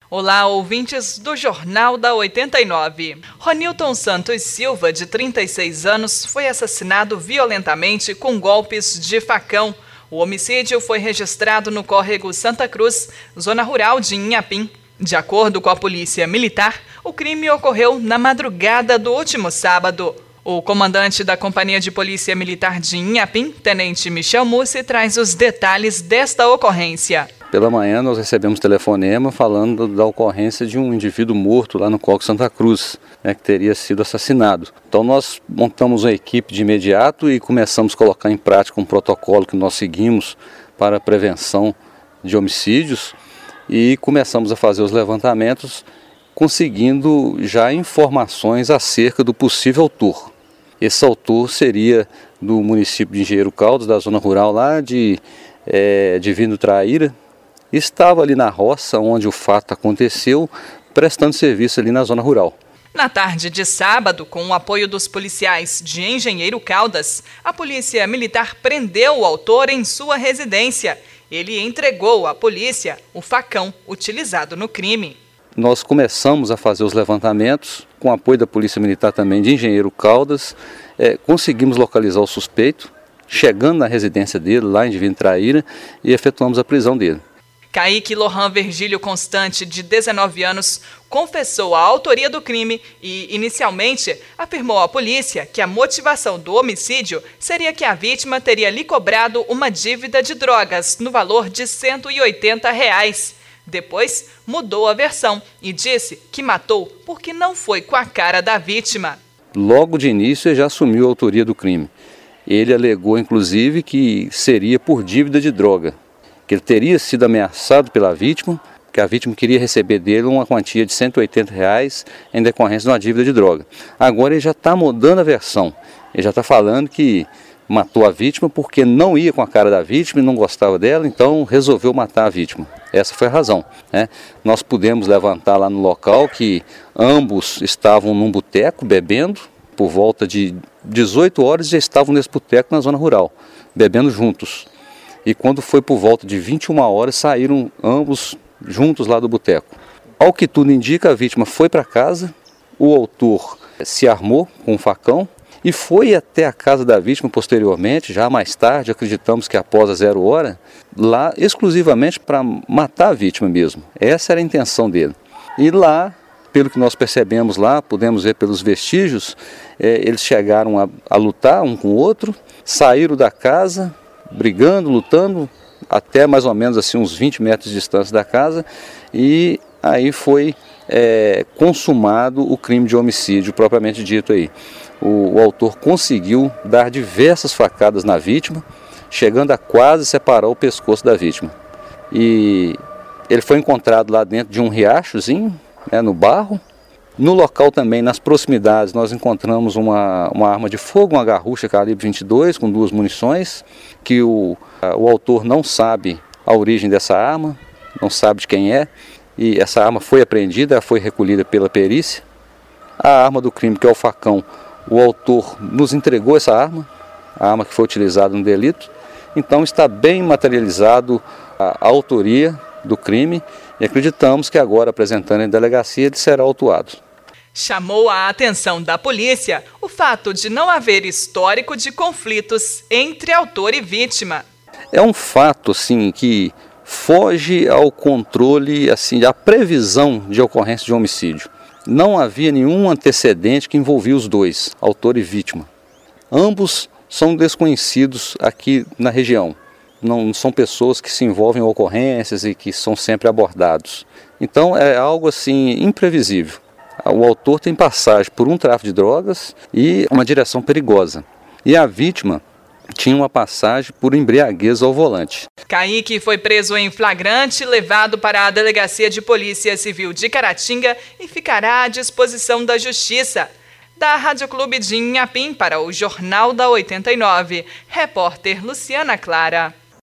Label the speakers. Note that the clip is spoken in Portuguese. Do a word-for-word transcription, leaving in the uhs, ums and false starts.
Speaker 1: Olá, ouvintes do Jornal da oitenta e nove. Ronilton Santos Silva, de trinta e seis anos, foi assassinado violentamente com golpes de facão. O homicídio foi registrado no córrego Santa Cruz, zona rural de Inhapim. De acordo com a Polícia Militar, o crime ocorreu na madrugada do último sábado. O comandante da Companhia de Polícia Militar de Inhapim, Tenente Michel Mussi, traz os detalhes desta ocorrência.
Speaker 2: Pela manhã nós recebemos telefonema falando da ocorrência de um indivíduo morto lá no córrego Santa Cruz, né, que teria sido assassinado. Então nós montamos uma equipe de imediato e começamos a colocar em prática um protocolo que nós seguimos para a prevenção de homicídios e começamos a fazer os levantamentos, conseguindo já informações acerca do possível autor. Esse autor seria do município de Engenheiro Caldas, da zona rural lá de é, Divino Traíra. Estava ali na roça onde o fato aconteceu, prestando serviço ali na zona rural.
Speaker 1: Na tarde de sábado, com o apoio dos policiais de Engenheiro Caldas, a Polícia Militar prendeu o autor em sua residência. Ele entregou à polícia o facão utilizado no crime.
Speaker 2: Nós começamos a fazer os levantamentos, com o apoio da Polícia Militar também de Engenheiro Caldas, é, conseguimos localizar o suspeito, chegando na residência dele, lá em Divino Traíra, e efetuamos a prisão dele.
Speaker 1: Kaique Lohan Virgílio Constante, de dezenove anos, confessou a autoria do crime e, inicialmente, afirmou à polícia que a motivação do homicídio seria que a vítima teria lhe cobrado uma dívida de drogas no valor de cento e oitenta reais. Depois, mudou a versão e disse que matou porque não foi com a cara da vítima.
Speaker 2: Logo de início, ele já assumiu a autoria do crime. Ele alegou, inclusive, que seria por dívida de droga, que ele teria sido ameaçado pela vítima, que a vítima queria receber dele uma quantia de cento e oitenta reais em decorrência de uma dívida de droga. Agora ele já está mudando a versão, ele já está falando que matou a vítima porque não ia com a cara da vítima e não gostava dela, então resolveu matar a vítima. Essa foi a razão, né? Nós pudemos levantar lá no local que ambos estavam num boteco bebendo, por volta de dezoito horas já estavam nesse boteco na zona rural, bebendo juntos. E quando foi por volta de vinte e uma horas, saíram ambos juntos lá do boteco. Ao que tudo indica, a vítima foi para casa, o autor se armou com um facão e foi até a casa da vítima posteriormente, já mais tarde, acreditamos que após a zero hora, lá exclusivamente para matar a vítima mesmo. Essa era a intenção dele. E lá, pelo que nós percebemos lá, pudemos ver pelos vestígios, é, eles chegaram a, a lutar um com o outro, saíram da casa, brigando, lutando, até mais ou menos assim uns vinte metros de distância da casa, e aí foi é, consumado o crime de homicídio propriamente dito aí. O, o autor conseguiu dar diversas facadas na vítima, chegando a quase separar o pescoço da vítima. E ele foi encontrado lá dentro de um riachozinho, né, no barro. No local também, nas proximidades, nós encontramos uma, uma arma de fogo, uma garrucha calibre vinte e dois com duas munições, que o, o autor não sabe a origem dessa arma, não sabe de quem é, e essa arma foi apreendida, foi recolhida pela perícia. A arma do crime, que é o facão, o autor nos entregou essa arma, a arma que foi utilizada no delito, então está bem materializado a, a autoria do crime e acreditamos que agora, apresentando em delegacia, ele será autuado.
Speaker 1: Chamou a atenção da polícia o fato de não haver histórico de conflitos entre autor e vítima.
Speaker 2: É um fato assim, que foge ao controle, assim, à previsão de ocorrência de homicídio. Não havia nenhum antecedente que envolvia os dois, autor e vítima. Ambos são desconhecidos aqui na região. Não são pessoas que se envolvem em ocorrências e que são sempre abordados. Então é algo assim imprevisível. O autor tem passagem por um tráfico de drogas e uma direção perigosa. E a vítima tinha uma passagem por embriaguez ao volante.
Speaker 1: Kaique foi preso em flagrante, levado para a Delegacia de Polícia Civil de Caratinga e ficará à disposição da Justiça. Da Rádio Clube de Inhapim para o Jornal da oitenta e nove, repórter Luciana Clara.